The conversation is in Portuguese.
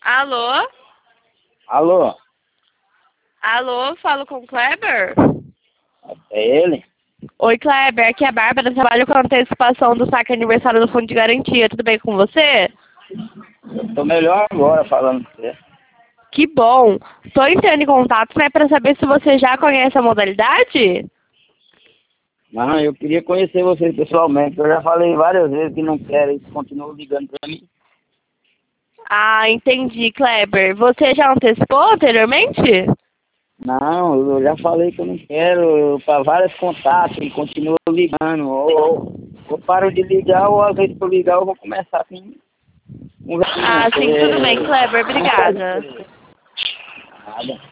Alô? Alô, Alô, falo com o Kleber? é ele? Oi, Kleber, aqui é a Bárbara, trabalho com a antecipação do saque aniversário do Fundo de Garantia. Tudo bem com você? Eu tô melhor agora falando com você. Que bom! Estou entrando em contato, né, para saber se você já conhece a modalidade? Não, eu queria conhecer você pessoalmente. Eu já falei várias vezes que não quero, eles continuam ligando pra mim. Ah, entendi, Kleber. Você já antecipou anteriormente? Não, eu já falei que eu não quero, para vários contatos, e continuam ligando. Ou paro de ligar, ou às vezes por ligar eu vou começar assim. Ah, sim, tudo bem, Kleber. Obrigada. Nada.